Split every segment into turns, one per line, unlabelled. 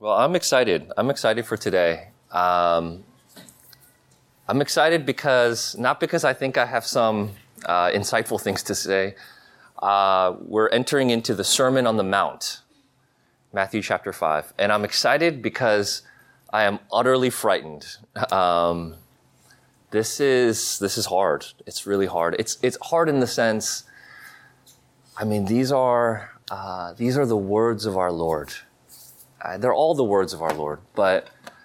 Well, I'm excited. I'm excited for today. I'm excited not because I think I have some insightful things to say. We're entering into the Sermon on the Mount, Matthew chapter 5. And I'm excited because I am utterly frightened. This is hard. It's really hard. It's hard in the sense, these are the words of our Lord. They're all the words of our Lord, but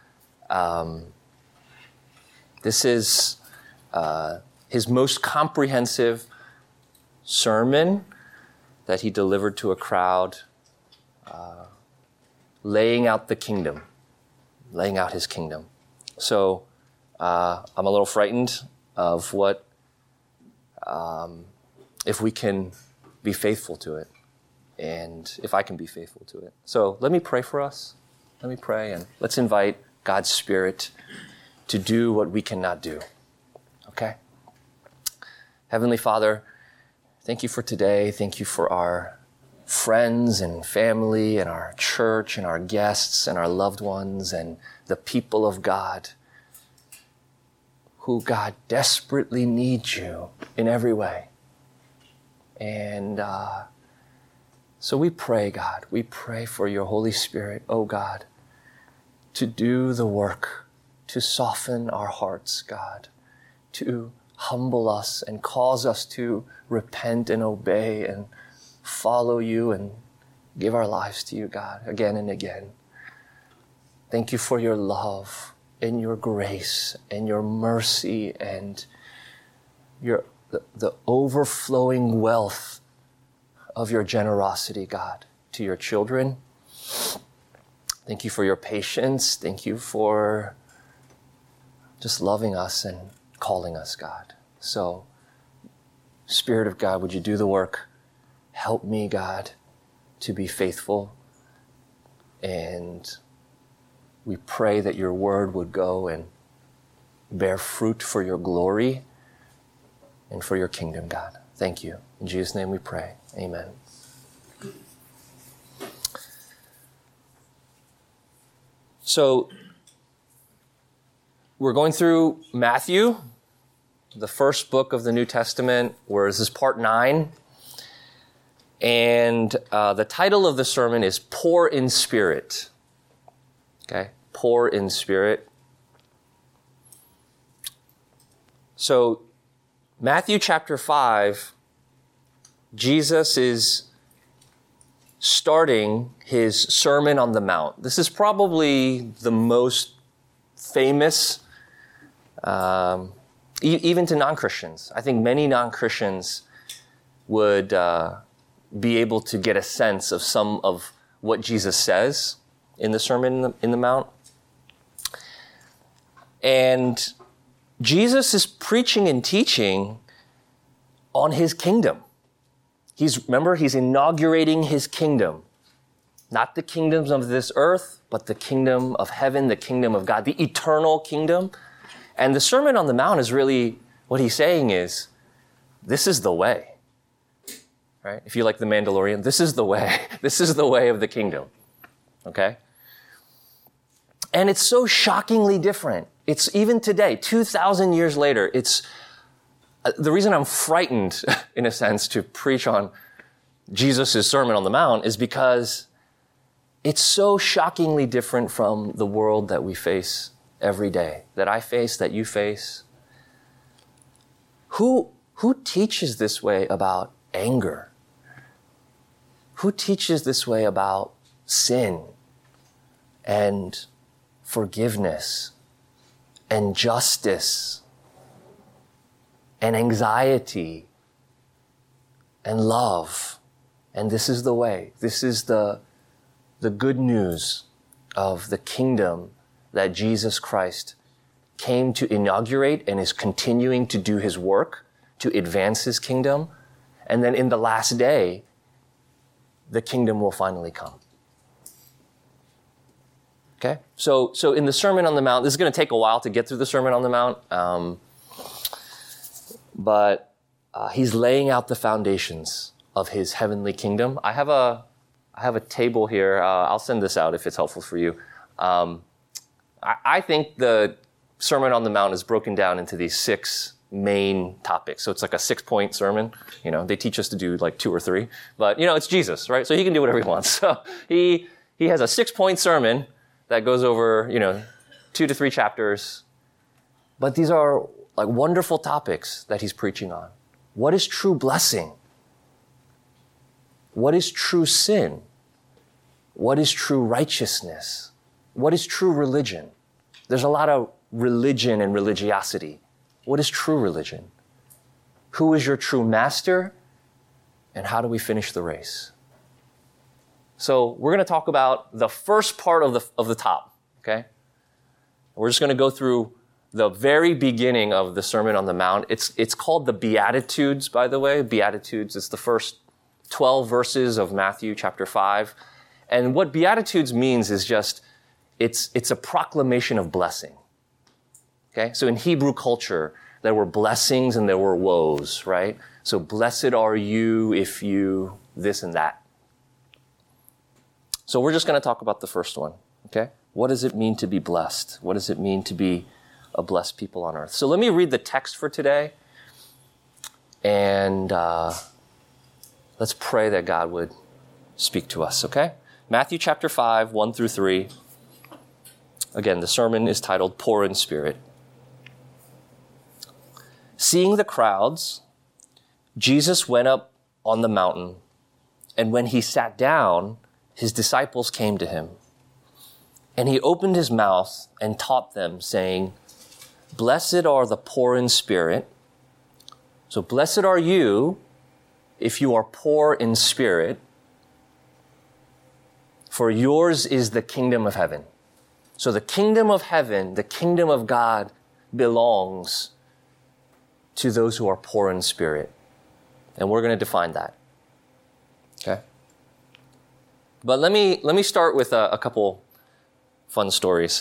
this is his most comprehensive sermon that he delivered to a crowd, laying out the kingdom, laying out his kingdom. So I'm a little frightened of what, if we can be faithful to it. And if I can be faithful to it. So let me pray for us. Let me pray and let's invite God's Spirit to do what we cannot do. Okay? Heavenly Father, thank you for today. Thank you for our friends and family and our church and our guests and our loved ones and the people of God who, God, desperately need you in every way. And so we pray, God, we pray for your Holy Spirit, oh God, to do the work, to soften our hearts, God, to humble us and cause us to repent and obey and follow you and give our lives to you, God, again and again. Thank you for your love and your grace and your mercy and the overflowing wealth of your generosity, God, to your children. Thank you for your patience. Thank you for just loving us and calling us, God. So, Spirit of God, would you do the work? Help me, God, to be faithful. And we pray that your word would go and bear fruit for your glory and for your kingdom, God. Thank you. In Jesus' name we pray. Amen. So, we're going through Matthew, the first book of the New Testament, where this is part 9. And the title of the sermon is Poor in Spirit. Okay? Poor in Spirit. So, Matthew chapter 5, Jesus is starting his Sermon on the Mount. This is probably the most famous, even to non-Christians. I think many non-Christians would be able to get a sense of some of what Jesus says in the Sermon in the Mount. And Jesus is preaching and teaching on his kingdom. He's inaugurating his kingdom. Not the kingdoms of this earth, but the kingdom of heaven, the kingdom of God, the eternal kingdom. And the Sermon on the Mount is really, what he's saying is, this is the way. Right? If you like The Mandalorian, this is the way. This is the way of the kingdom. Okay? And it's so shockingly different. It's even today, 2,000 years later, it's the reason I'm frightened, in a sense, to preach on Jesus' Sermon on the Mount is because it's so shockingly different from the world that we face every day, that I face, that you face. Who teaches this way about anger? Who teaches this way about sin and forgiveness and justice and anxiety and love? And this is the way. This is the good news of the kingdom that Jesus Christ came to inaugurate and is continuing to do his work to advance his kingdom. And then in the last day, the kingdom will finally come. Okay? So in the Sermon on the Mount, this is going to take a while to get through the Sermon on the Mount, but he's laying out the foundations of his heavenly kingdom. I have a I have a table here. I'll send this out if it's helpful for you. I think the Sermon on the Mount is broken down into these 6 main topics. So it's like a 6-point sermon. They teach us to do like 2 or 3, but it's Jesus, right? So he can do whatever he wants. So he has a 6-point sermon that goes over, 2 to 3 chapters. But these are like wonderful topics that he's preaching on. What is true blessing? What is true sin? What is true righteousness? What is true religion? There's a lot of religion and religiosity. What is true religion? Who is your true master? And how do we finish the race? So we're going to talk about the first part of the top, okay? We're just going to go through the very beginning of the Sermon on the Mount. It's called the Beatitudes, by the way. Beatitudes. It's the first 12 verses of Matthew chapter 5. And what Beatitudes means is just, it's a proclamation of blessing. Okay? So in Hebrew culture, there were blessings and there were woes, right? So blessed are you if you this and that. So we're just going to talk about the first one, okay? What does it mean to be blessed? What does it mean to be a blessed people on earth? So let me read the text for today, and let's pray that God would speak to us, okay? Matthew chapter 5, 1 through 3. Again, the sermon is titled Poor in Spirit. Seeing the crowds, Jesus went up on the mountain, and when he sat down, his disciples came to him. And he opened his mouth and taught them, saying, Blessed are the poor in spirit. So blessed are you if you are poor in spirit, for yours is the kingdom of heaven. So the kingdom of heaven, the kingdom of God, belongs to those who are poor in spirit. And we're going to define that. Okay? But let me start with a couple fun stories.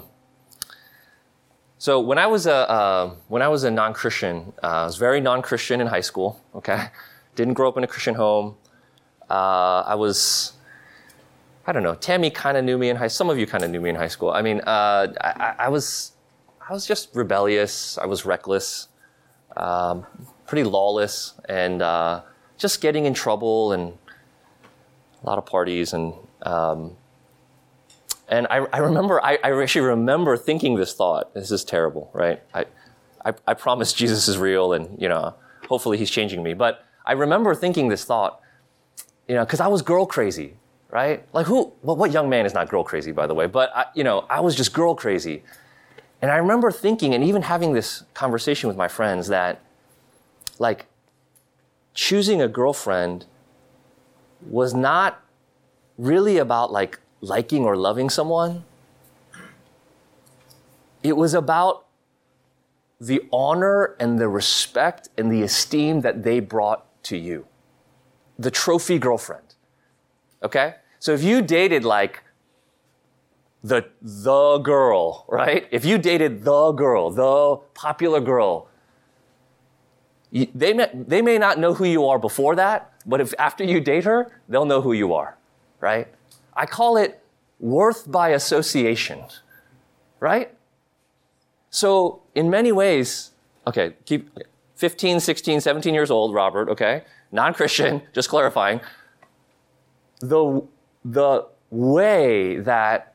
So when I was a non-Christian, I was very non-Christian in high school. Okay, didn't grow up in a Christian home. I don't know. Tammy kind of knew me in high. Some of you kind of knew me in high school. I mean, I was just rebellious. I was reckless, pretty lawless, and just getting in trouble and a lot of parties and I remember, I actually remember thinking this thought. This is terrible, right? I promise Jesus is real and, hopefully he's changing me. But I remember thinking this thought, because I was girl crazy, right? Like what young man is not girl crazy, by the way? But, I was just girl crazy. And I remember thinking and even having this conversation with my friends that, like, choosing a girlfriend was not really about, like, liking or loving someone. It was about the honor and the respect and the esteem that they brought to you. The trophy girlfriend. Okay? So if you dated like the girl, right? If you dated the girl, the popular girl, they may not know who you are before that, but if after you date her, they'll know who you are, right? I call it worth by association, right? So in many ways, okay, keep 15, 16, 17 years old, Robert, okay? Non-Christian, just clarifying. The way that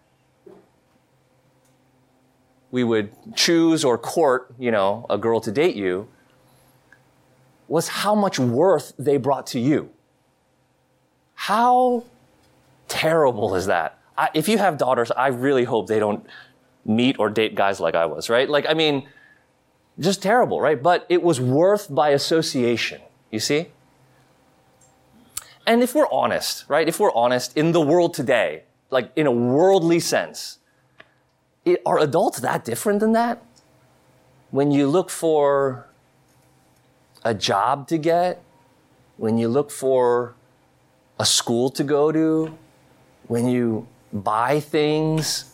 we would choose or court, a girl to date you was how much worth they brought to you. How terrible is that? If you have daughters, I really hope they don't meet or date guys like I was, right? Like, I mean, just terrible, right? But it was worth by association, you see? And if we're honest, right? If we're honest, in the world today, like in a worldly sense, are adults that different than that? When you look for a job to get, when you look for a school to go to, when you buy things,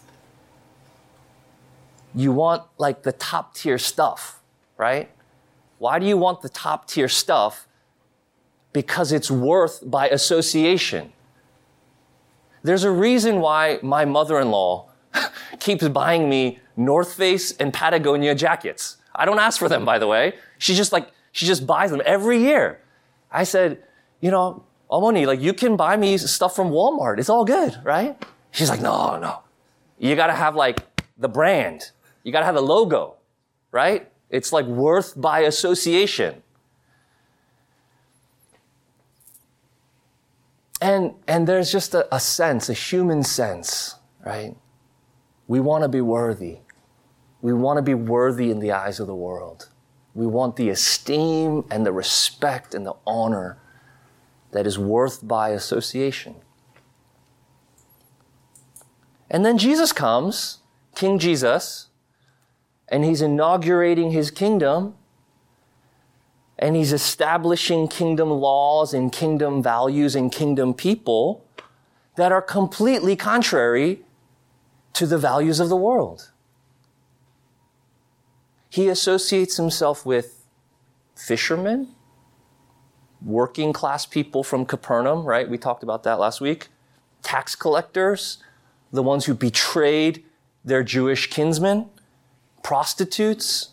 you want like the top tier stuff, right? Why do you want the top tier stuff? Because it's worth by association. There's a reason why my mother-in-law keeps buying me North Face and Patagonia jackets. I don't ask for them, by the way. She just buys them every year. I said, 어머니, you can buy me stuff from Walmart. It's all good, right? She's like, no. You gotta have the brand. You gotta have the logo, right? It's worth by association. And there's just a sense, a human sense, right? We want to be worthy. We want to be worthy in the eyes of the world. We want the esteem and the respect and the honor that is worth by association. And then Jesus comes, King Jesus, and he's inaugurating his kingdom, and he's establishing kingdom laws and kingdom values and kingdom people that are completely contrary to the values of the world. He associates himself with fishermen, working class people from Capernaum, right? We talked about that last week. Tax collectors, the ones who betrayed their Jewish kinsmen, prostitutes,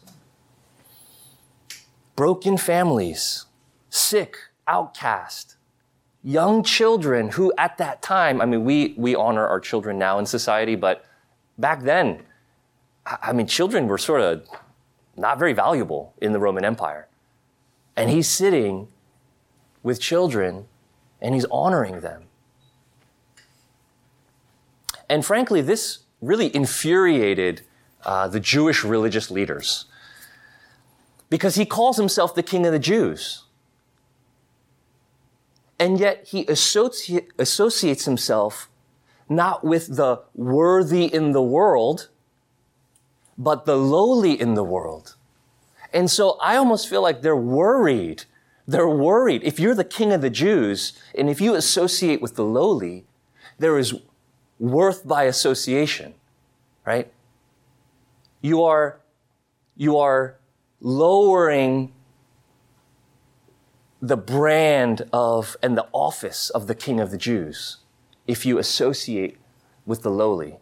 broken families, sick, outcast, young children who at that time, we honor our children now in society, but back then, children were sort of not very valuable in the Roman Empire. And he's sitting with children and he's honoring them. And frankly, this really infuriated the Jewish religious leaders, because he calls himself the King of the Jews. And yet he associates himself not with the worthy in the world, but the lowly in the world. And so I almost feel like they're worried. They're worried. If you're the King of the Jews, and if you associate with the lowly, there is worth by association, right? You are lowering the brand of and the office of the King of the Jews if you associate with the lowly.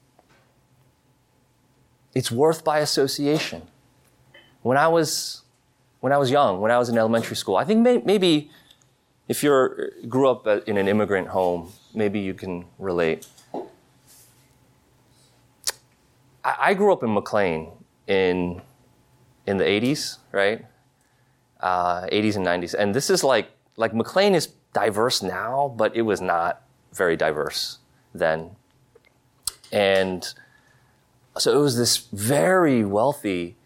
It's worth by association. When I was young, when I was in elementary school, I think maybe if you grew up in an immigrant home, maybe you can relate. I grew up in McLean in the 80s, right? 80s and 90s. And this is like McLean is diverse now, but it was not very diverse then. And so it was this very wealthy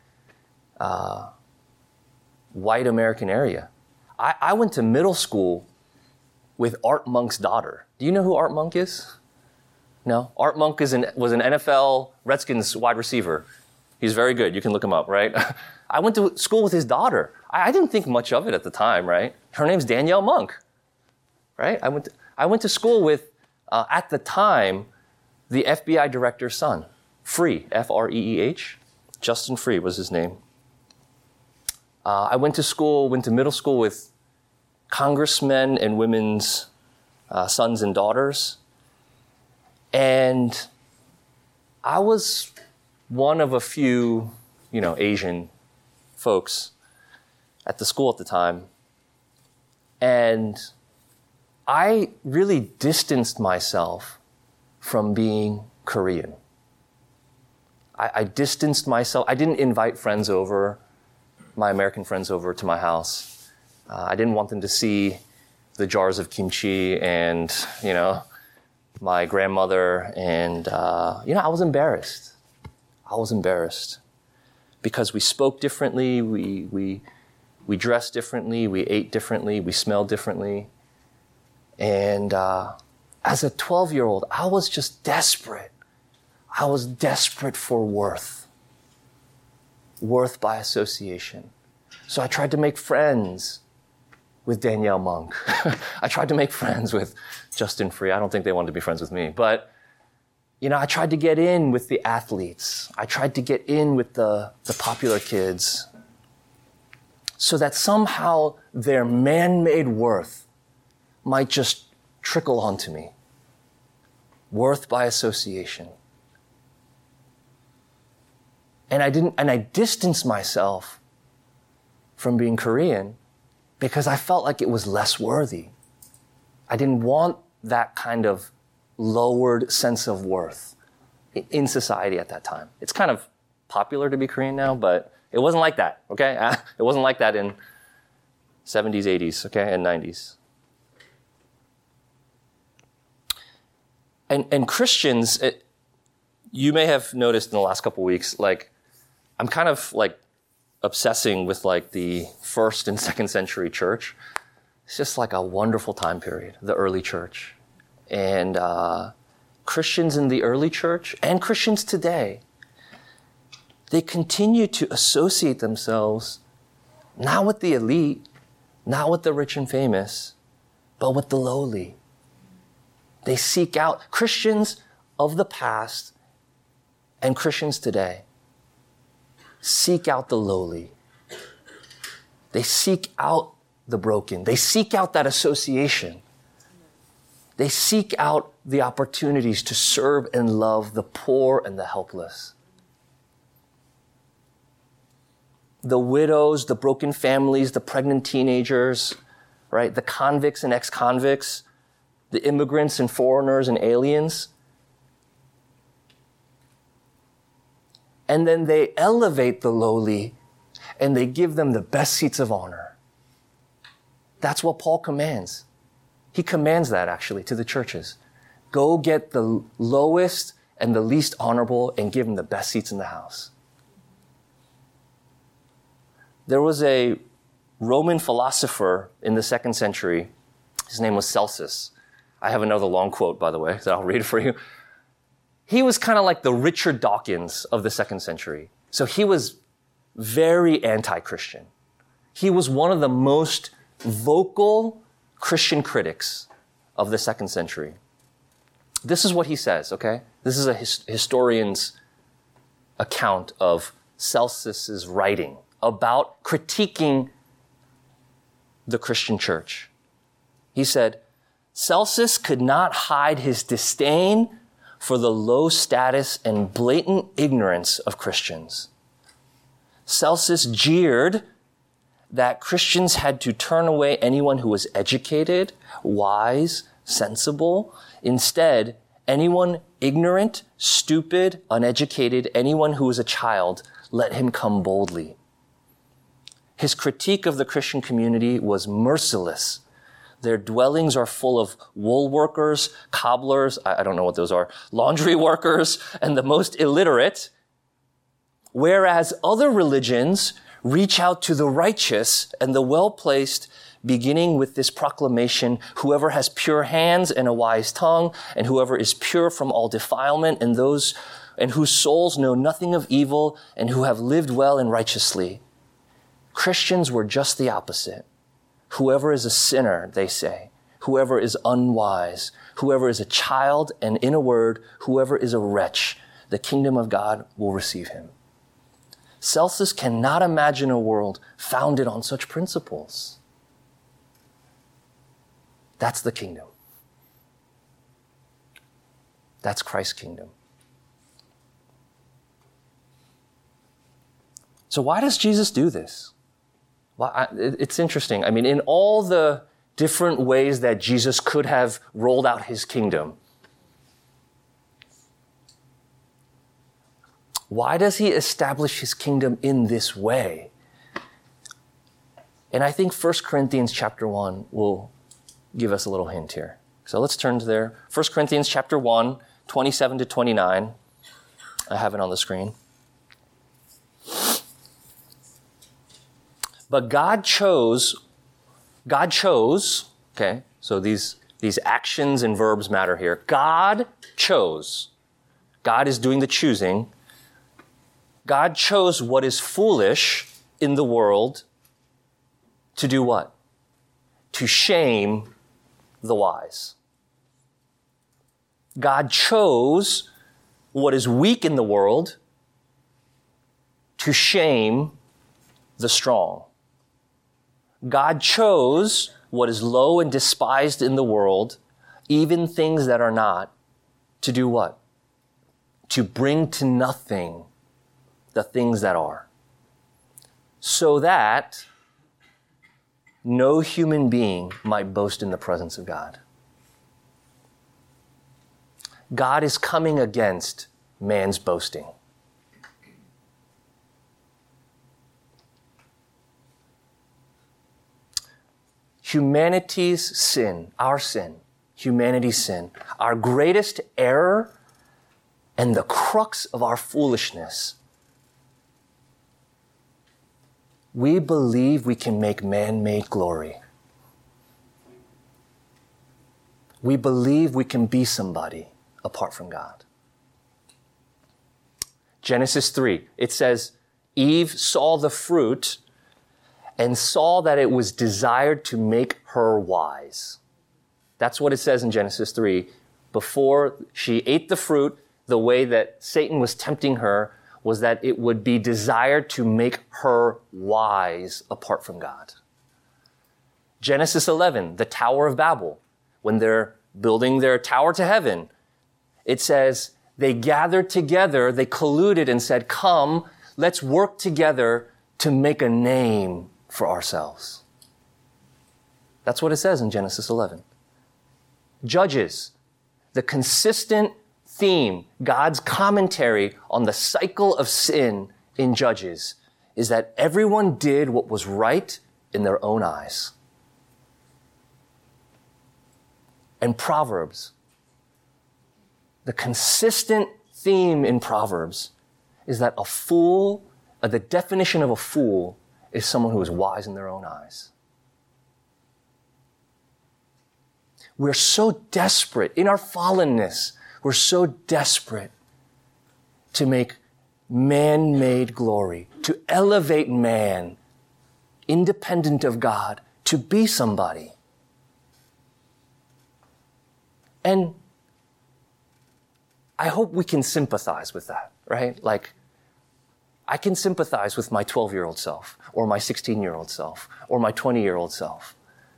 white American area. I went to middle school with Art Monk's daughter. Do you know who Art Monk is? No? Art Monk was an NFL Redskins wide receiver. He's very good. You can look him up, right? I went to school with his daughter. I didn't think much of it at the time, right? Her name's Danielle Monk, right? I went to school with, at the time, the FBI director's son, Freeh, F-R-E-E-H. Justin Freeh was his name. I went to middle school with congressmen and women's sons and daughters. And I was one of a few, Asian folks at the school at the time. And I really distanced myself from being Korean. I distanced myself. I didn't invite my American friends over to my house. I didn't want them to see the jars of kimchi and, my grandmother. And, I was embarrassed. Because we spoke differently, we dressed differently, we ate differently, we smelled differently. And as a 12-year-old, I was just desperate. I was desperate for worth by association. So I tried to make friends with Danielle Monk. I tried to make friends with Justin Freeh. I don't think they wanted to be friends with me. But, I tried to get in with the athletes. I tried to get in with the popular kids so that somehow their man-made worth might just trickle onto me. worth by association. And I distanced myself from being Korean because I felt like it was less worthy. I didn't want that kind of lowered sense of worth in society at that time. It's kind of popular to be Korean now, but it wasn't like that, okay? It wasn't like that in 70s, 80s, okay, and 90s. And Christians, you may have noticed in the last couple of weeks, like, I'm kind of like obsessing with like the 1st and 2nd century church. It's just like a wonderful time period, the early church. And Christians in the early church and Christians today, they continue to associate themselves not with the elite, not with the rich and famous, but with the lowly. They seek out Christians of the past and Christians today. Seek out the lowly. They seek out the broken. They seek out that association. They seek out the opportunities to serve and love the poor and the helpless. The widows, the broken families, the pregnant teenagers, right? The convicts and ex-convicts, the immigrants and foreigners and aliens. And then they elevate the lowly and they give them the best seats of honor. That's what Paul commands. He commands that actually to the churches. Go get the lowest and the least honorable and give them the best seats in the house. There was a Roman philosopher in the 2nd century. His name was Celsus. I have another long quote, by the way, that I'll read it for you. He was kind of like the Richard Dawkins of the 2nd century. So he was very anti-Christian. He was one of the most vocal Christian critics of the 2nd century. This is what he says, okay? This is a historian's account of Celsus's writing about critiquing the Christian church. He said, Celsus could not hide his disdain for the low status and blatant ignorance of Christians. Celsus jeered that Christians had to turn away anyone who was educated, wise, sensible. Instead, anyone ignorant, stupid, uneducated, anyone who was a child, let him come boldly. His critique of the Christian community was merciless. Their dwellings are full of wool workers, cobblers, I don't know what those are, laundry workers, and the most illiterate, whereas other religions reach out to the righteous and the well-placed, beginning with this proclamation, whoever has pure hands and a wise tongue, and whoever is pure from all defilement, and those and whose souls know nothing of evil, and who have lived well and righteously. Christians were just the opposite. Whoever is a sinner, they say, whoever is unwise, whoever is a child, and in a word, whoever is a wretch, the kingdom of God will receive him. Celsus cannot imagine a world founded on such principles. That's the kingdom. That's Christ's kingdom. So why does Jesus do this? Well, it's interesting. I mean, in all the different ways that Jesus could have rolled out his kingdom, why does he establish his kingdom in this way? And I think 1 Corinthians chapter 1 will give us a little hint here. So let's turn to there. 1 Corinthians chapter 1, 27 to 29. I have it on the screen. But God chose, okay, so these actions and verbs matter here. God chose. God is doing the choosing. God chose what is foolish in the world to do what? To shame the wise. God chose what is weak in the world to shame the strong. God chose what is low and despised in the world, even things that are not, to do what? To bring to nothing the things that are, so that no human being might boast in the presence of God. God is coming against man's boasting. Humanity's sin, our sin, humanity's sin, our greatest error and the crux of our foolishness. We believe we can make man-made glory. We believe we can be somebody apart from God. Genesis 3, it says, Eve saw the fruit and saw that it was desired to make her wise. That's what it says in Genesis 3. Before she ate the fruit, the way that Satan was tempting her was that it would be desired to make her wise apart from God. Genesis 11, the Tower of Babel, when they're building their tower to heaven, it says they gathered together, they colluded and said, come, let's work together to make a name for ourselves. That's what it says in Genesis 11. Judges, the consistent theme, God's commentary on the cycle of sin in Judges is that everyone did what was right in their own eyes. And Proverbs, the consistent theme in Proverbs is that a fool, the definition of a fool is someone who is wise in their own eyes. We're so desperate in our fallenness. We're so desperate to make man-made glory, to elevate man, independent of God, to be somebody. And I hope we can sympathize with that, right? Like, I can sympathize with my 12-year-old self, or my 16-year-old self, or my 20-year-old self.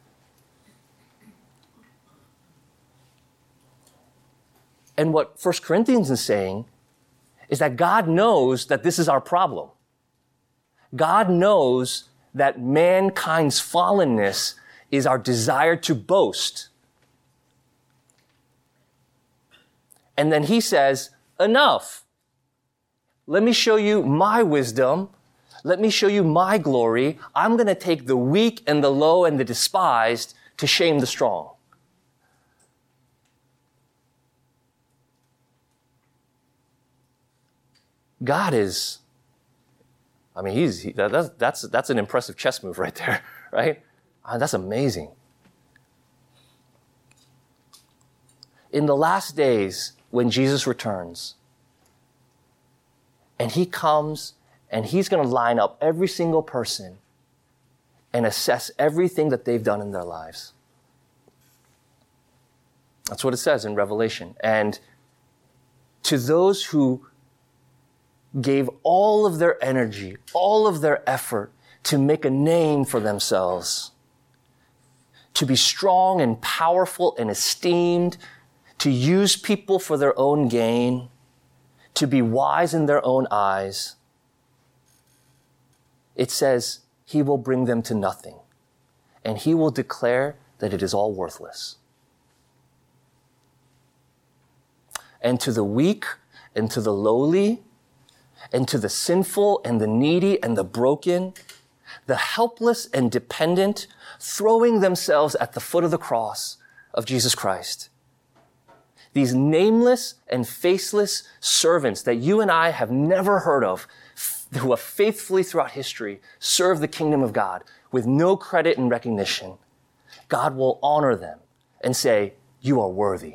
And what 1 Corinthians is saying is that God knows that this is our problem. God knows that mankind's fallenness is our desire to boast. And then he says, enough. Let me show you my wisdom. Let me show you my glory. I'm going to take the weak and the low and the despised to shame the strong. God is, I mean, that's an impressive chess move right there, right? That's amazing. In the last days, when Jesus returns, and he comes and he's going to line up every single person and assess everything that they've done in their lives. That's what it says in Revelation. And to those who gave all of their energy, all of their effort to make a name for themselves, to be strong and powerful and esteemed, to use people for their own gain, to be wise in their own eyes, it says he will bring them to nothing, and he will declare that it is all worthless. And to the weak and to the lowly, and to the sinful and the needy and the broken, the helpless and dependent, throwing themselves at the foot of the cross of Jesus Christ. These nameless and faceless servants that you and I have never heard of, who have faithfully throughout history served the kingdom of God with no credit and recognition, God will honor them and say, you are worthy.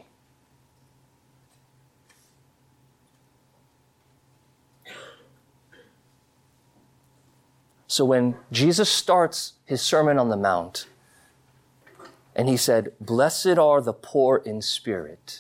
So when Jesus starts his Sermon on the Mount, and he said, blessed are the poor in spirit,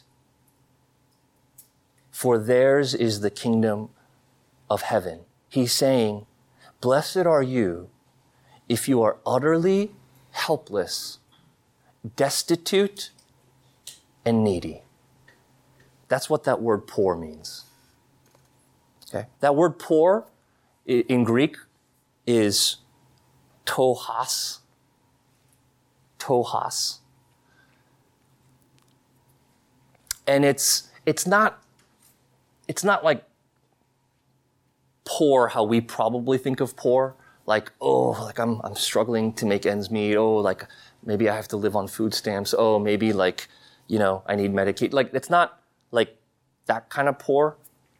for theirs is the kingdom of heaven. He's saying, blessed are you if you are utterly helpless, destitute, and needy. That's what that word poor means. Okay? That word poor in Greek is tohas. Tohas. And it's not like poor how we probably think of poor. Like, oh, like I'm struggling to make ends meet. Oh, like maybe I have to live on food stamps. Oh, maybe like, I need Medicaid. Like, it's not like that kind of poor.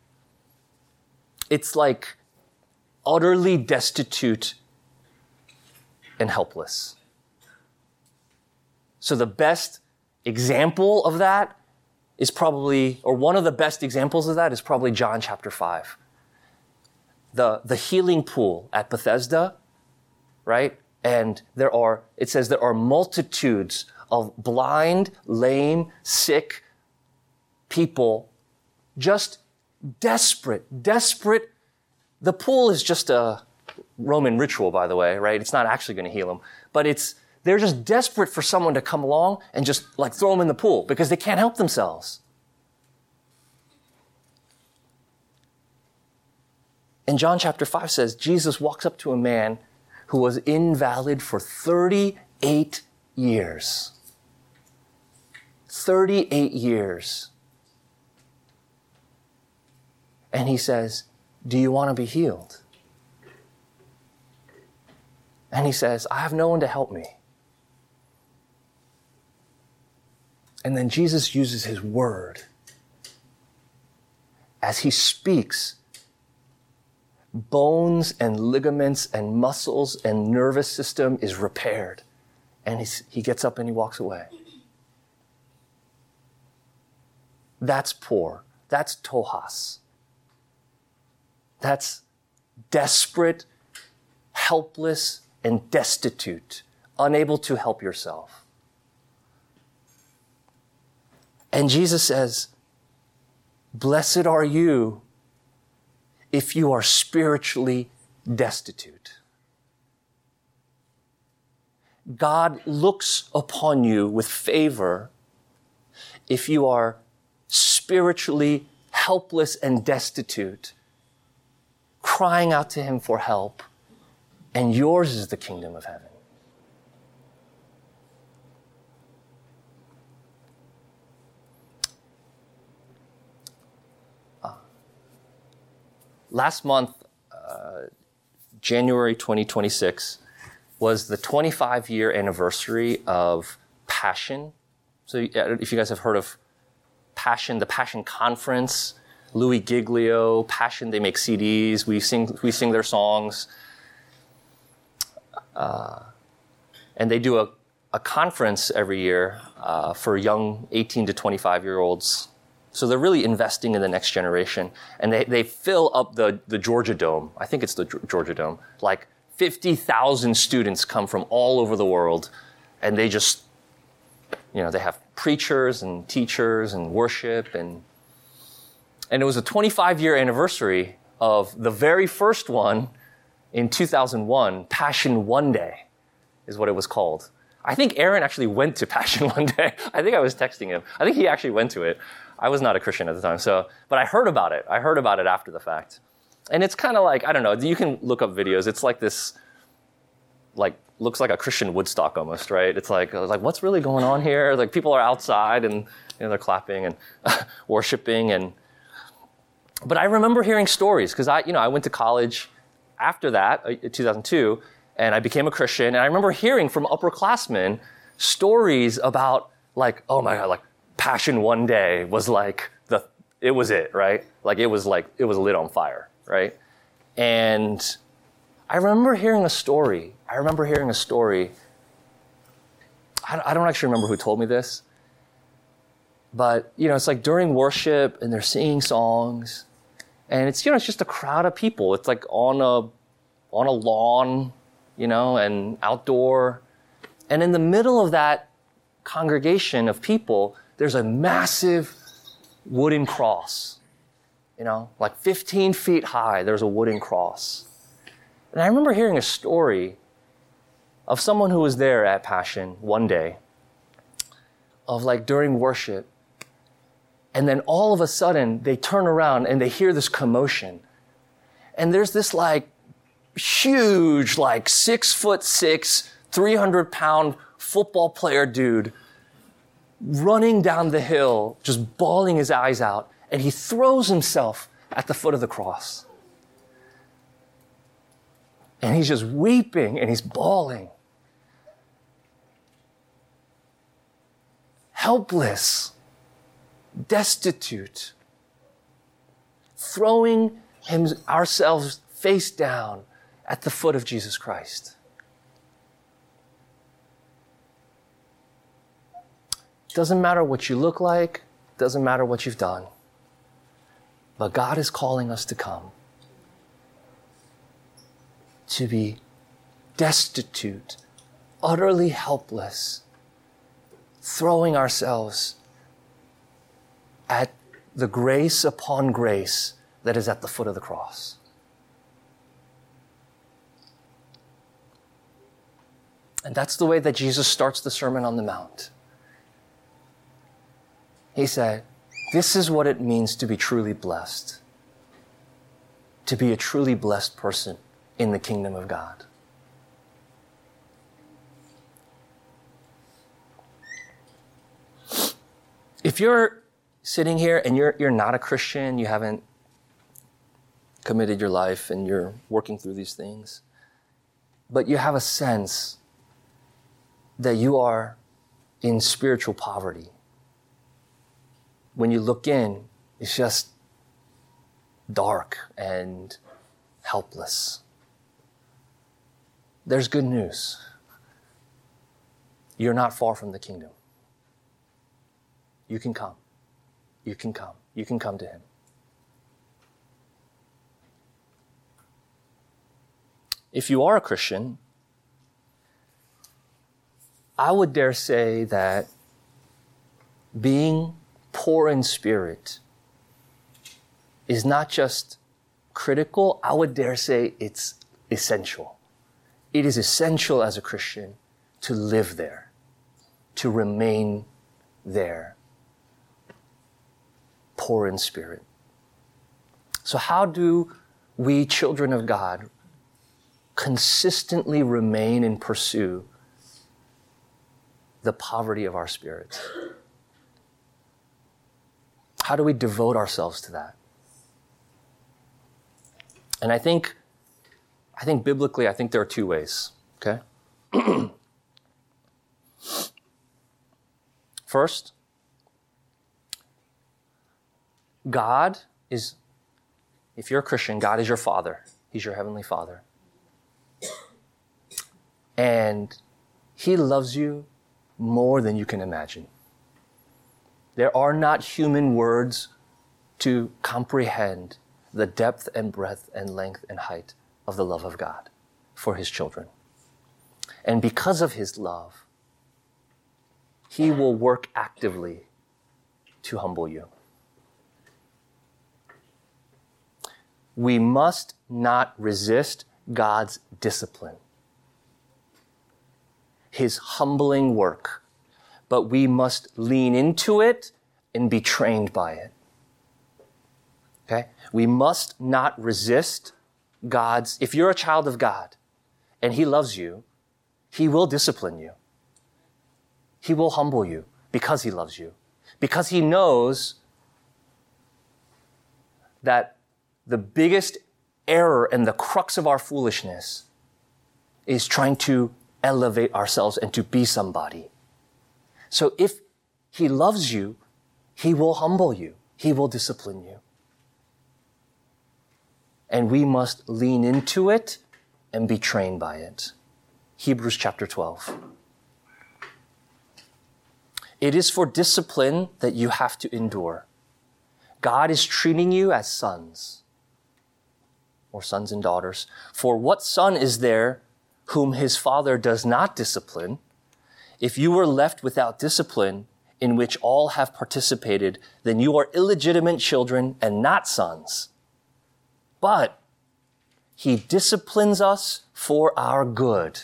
It's like utterly destitute and helpless. So the best example of that is probably, or one of the best examples of that is probably John chapter 5. The healing pool at Bethesda, right? And it says there are multitudes of blind, lame, sick people, just desperate. The pool is just a Roman ritual, by the way, right? It's not actually going to heal them, but they're just desperate for someone to come along and just like throw them in the pool because they can't help themselves. And John chapter 5 says, Jesus walks up to a man who was invalid for 38 years. 38 years. And he says, do you want to be healed? And he says, I have no one to help me. And then Jesus uses his word. As he speaks, bones and ligaments and muscles and nervous system is repaired. And he gets up and he walks away. That's poor. That's tohas. That's desperate, helpless, and destitute, unable to help yourself. And Jesus says, blessed are you if you are spiritually destitute. God looks upon you with favor if you are spiritually helpless and destitute, crying out to him for help, and yours is the kingdom of heaven. Last month, January 2026, was the 25-year anniversary of Passion. So if you guys have heard of Passion, the Passion Conference, Louis Giglio, Passion, they make CDs, we sing their songs. And they do a conference every year for young 18 to 25-year-olds. So they're really investing in the next generation. And they fill up the Georgia Dome. I think it's the Georgia Dome. Like 50,000 students come from all over the world. And they just, they have preachers and teachers and worship. And it was a 25-year anniversary of the very first one in 2001, Passion One Day is what it was called. I think Aaron actually went to Passion one day. I think I was texting him. I think he actually went to it. I was not a Christian at the time, but I heard about it. I heard about it after the fact. And it's kind of like, I don't know, you can look up videos. It's like this, looks like a Christian Woodstock almost, right? It's like what's really going on here? Like people are outside and they're clapping and worshiping. But I remember hearing stories because I went to college after that, 2002, and I became a Christian. And I remember hearing from upperclassmen stories about oh my God, Passion One Day was it was it, right? It was lit on fire, right? And I remember hearing a story. I don't actually remember who told me this, but it's during worship and they're singing songs, and it's just a crowd of people. It's on a lawn, and outdoor, and in the middle of that congregation of people, there's a massive wooden cross, 15 feet high. There's a wooden cross. And I remember hearing a story of someone who was there at Passion one day of during worship. And then all of a sudden, they turn around and they hear this commotion. And there's this like huge, like 6'6", 300-pound football player dude running down the hill, just bawling his eyes out. And he throws himself at the foot of the cross. And he's just weeping and he's bawling. Helpless, destitute, throwing ourselves face down at the foot of Jesus Christ. Doesn't matter what you look like, doesn't matter what you've done, but God is calling us to come, to be destitute, utterly helpless, throwing ourselves at the grace upon grace that is at the foot of the cross. And that's the way that Jesus starts the Sermon on the Mount. He said, this is what it means to be truly blessed, to be a truly blessed person in the kingdom of God. If you're sitting here and you're not a Christian, you haven't committed your life and you're working through these things, but you have a sense that you are in spiritual poverty. When you look in, it's just dark and helpless. There's good news. You're not far from the kingdom. You can come. You can come. You can come to him. If you are a Christian, I would dare say that being poor in spirit is not just critical, I would dare say it's essential. It is essential as a Christian to live there, to remain there, poor in spirit. So how do we, children of God, consistently remain and pursue the poverty of our spirits? How do we devote ourselves to that? And I think biblically, there are two ways, okay? First, God is, if you're a Christian, God is your Father. He's your Heavenly Father. And He loves you more than you can imagine. There are not human words to comprehend the depth and breadth and length and height of the love of God for His children. And because of His love, He will work actively to humble you. We must not resist God's discipline, His humbling work, but we must lean into it and be trained by it. Okay? We must not resist God's, if you're a child of God and He loves you, He will discipline you. He will humble you because He loves you. Because He knows that the biggest error and the crux of our foolishness is trying to elevate ourselves and to be somebody. So if He loves you, He will humble you. He will discipline you. And we must lean into it and be trained by it. Hebrews chapter 12. It is for discipline that you have to endure. God is treating you as sons or sons and daughters. For what son is there whom his father does not discipline? If you were left without discipline, in which all have participated, then you are illegitimate children and not sons. But He disciplines us for our good.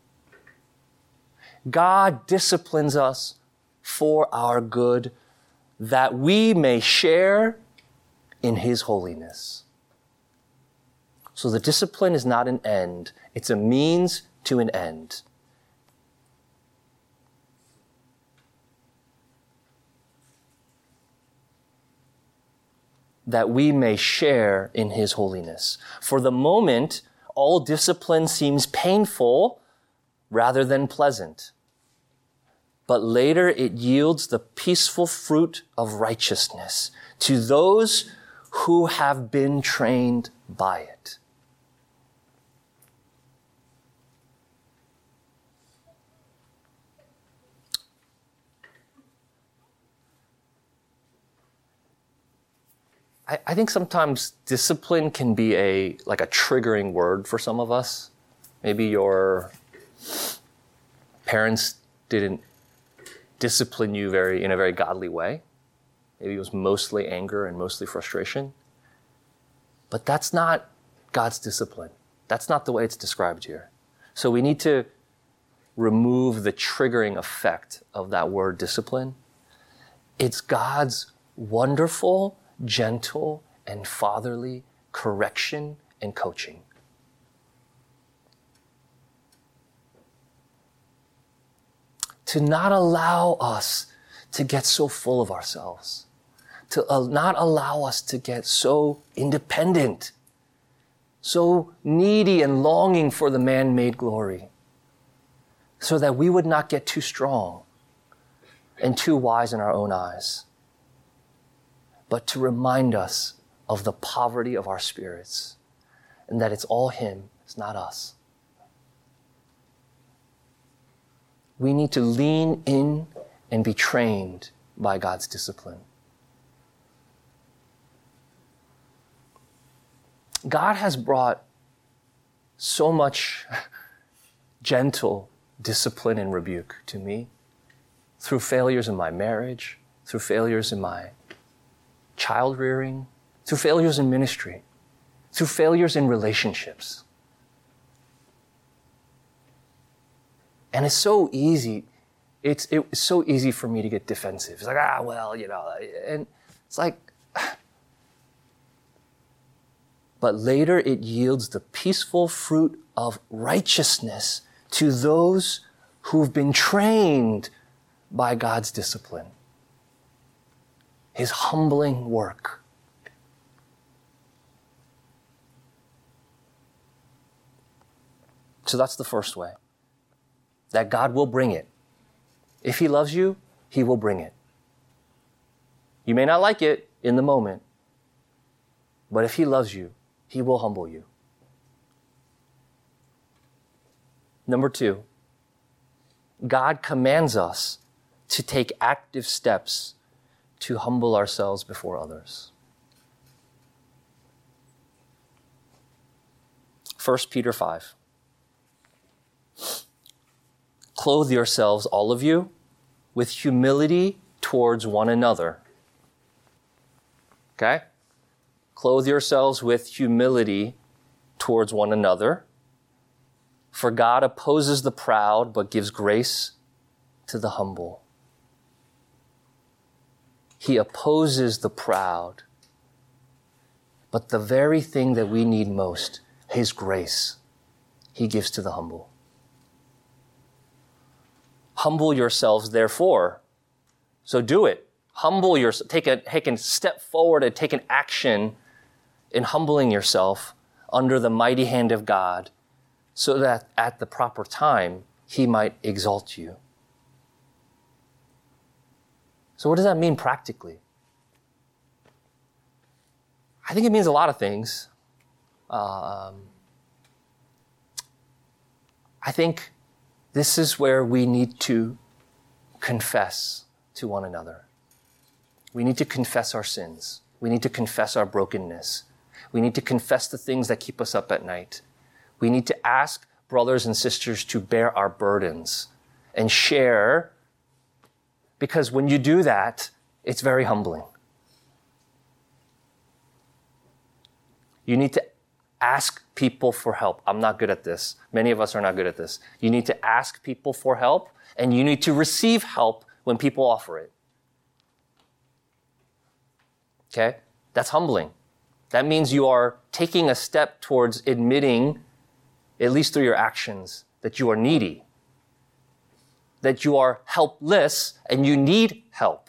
God disciplines us for our good that we may share in his holiness. So the discipline is not an end. It's a means to an end. That we may share in his holiness. For the moment, all discipline seems painful rather than pleasant. But later it yields the peaceful fruit of righteousness to those who have been trained by it. I think sometimes discipline can be like a triggering word for some of us. Maybe your parents didn't discipline you in a very godly way. Maybe it was mostly anger and mostly frustration. But that's not God's discipline. That's not the way it's described here. So we need to remove the triggering effect of that word discipline. It's God's wonderful, gentle, and fatherly correction and coaching. To not allow us to get so full of ourselves, to not allow us to get so independent, so needy and longing for the man-made glory, so that we would not get too strong and too wise in our own eyes, but to remind us of the poverty of our spirits and that it's all him, it's not us. We need to lean in and be trained by God's discipline. God has brought so much gentle discipline and rebuke to me through failures in my marriage, through failures in my child rearing, through failures in ministry, through failures in relationships. And it's so easy. It's so easy for me to get defensive. It's like, and it's like, but later it yields the peaceful fruit of righteousness to those who've been trained by God's discipline. His humbling work. So that's the first way. That God will bring it. If he loves you, he will bring it. You may not like it in the moment, but if he loves you, he will humble you. Number 2, God commands us to take active steps to humble ourselves before others. 1 Peter 5. Clothe yourselves, all of you, with humility towards one another. Okay? Clothe yourselves with humility towards one another. For God opposes the proud, but gives grace to the humble. He opposes the proud, but the very thing that we need most, his grace, he gives to the humble. Humble yourselves, therefore. So do it. Humble yourself. Take a step forward and take an action in humbling yourself under the mighty hand of God, so that at the proper time, he might exalt you. So what does that mean practically? I think it means a lot of things. I think this is where we need to confess to one another. We need to confess our sins. We need to confess our brokenness. We need to confess the things that keep us up at night. We need to ask brothers and sisters to bear our burdens and share, because when you do that, it's very humbling. You need to ask people for help. I'm not good at this. Many of us are not good at this. You need to ask people for help, and you need to receive help when people offer it. Okay? That's humbling. That means you are taking a step towards admitting, at least through your actions, that you are needy, that you are helpless and you need help.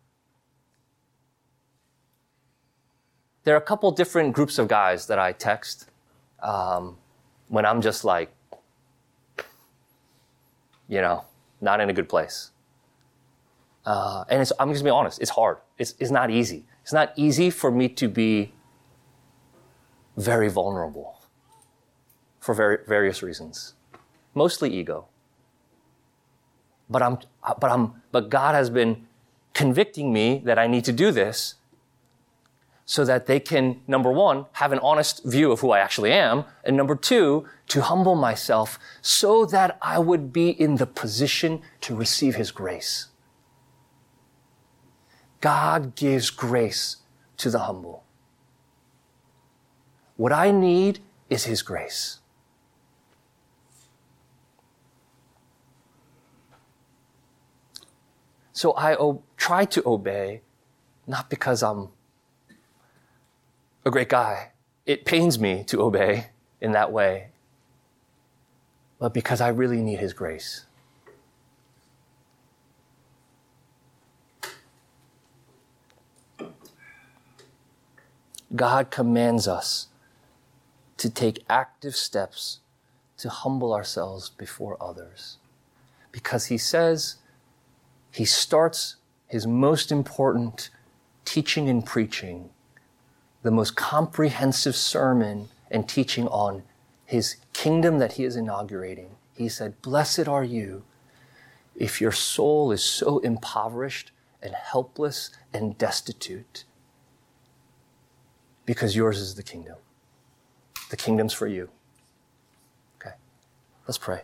There are a couple different groups of guys that I text when I'm just like, not in a good place. And I'm just going to be honest, it's hard. It's not easy. It's not easy for me to be very vulnerable for various reasons, mostly ego. But God has been convicting me that I need to do this so that they can, number one, have an honest view of who I actually am, and number two, to humble myself so that I would be in the position to receive His grace. God gives grace to the humble. What I need is His grace. So I try to obey, not because I'm a great guy. It pains me to obey in that way, but because I really need His grace. God commands us to take active steps to humble ourselves before others, because He says He starts His most important teaching and preaching, the most comprehensive sermon and teaching on His kingdom that He is inaugurating. He said, "Blessed are you if your soul is so impoverished and helpless and destitute, because yours is the kingdom. The kingdom's for you." Okay, let's pray.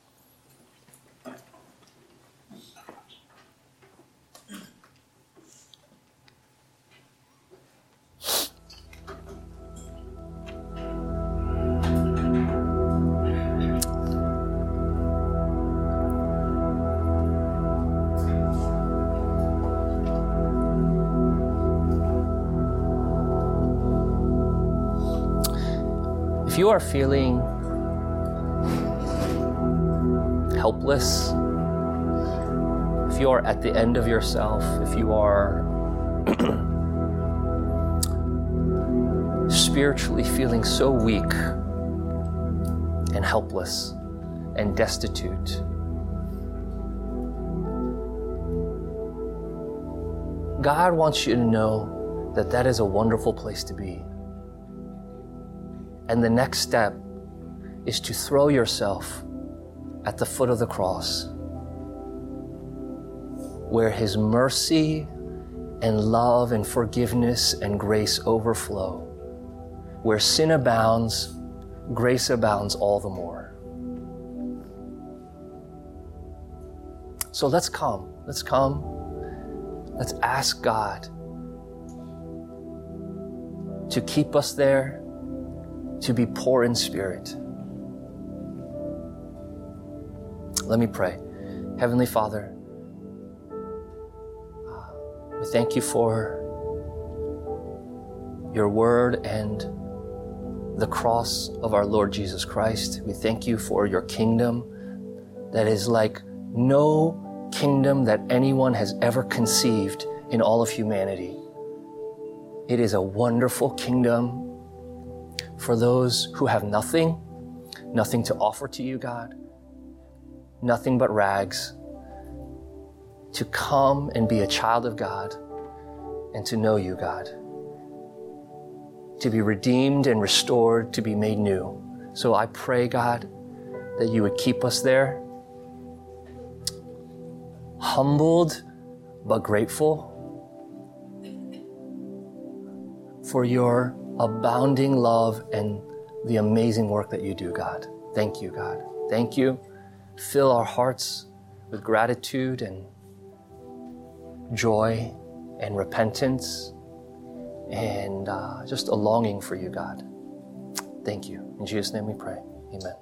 If you are feeling helpless, if you are at the end of yourself, if you are spiritually feeling so weak and helpless and destitute, God wants you to know that that is a wonderful place to be. And the next step is to throw yourself at the foot of the cross, where His mercy and love and forgiveness and grace overflow. Where sin abounds, grace abounds all the more. So let's come. Let's ask God to keep us there, to be poor in spirit. Let me pray. Heavenly Father, we thank You for Your word and the cross of our Lord Jesus Christ. We thank You for Your kingdom that is like no kingdom that anyone has ever conceived in all of humanity. It is a wonderful kingdom for those who have nothing to offer to You, God, nothing but rags, to come and be a child of God and to know You, God, to be redeemed and restored, to be made new. So I pray, God, that You would keep us there, humbled but grateful for Your abounding love and the amazing work that You do, God. Thank You, God. Thank You. Fill our hearts with gratitude and joy and repentance and just a longing for You, God. Thank You. In Jesus' name we pray. Amen.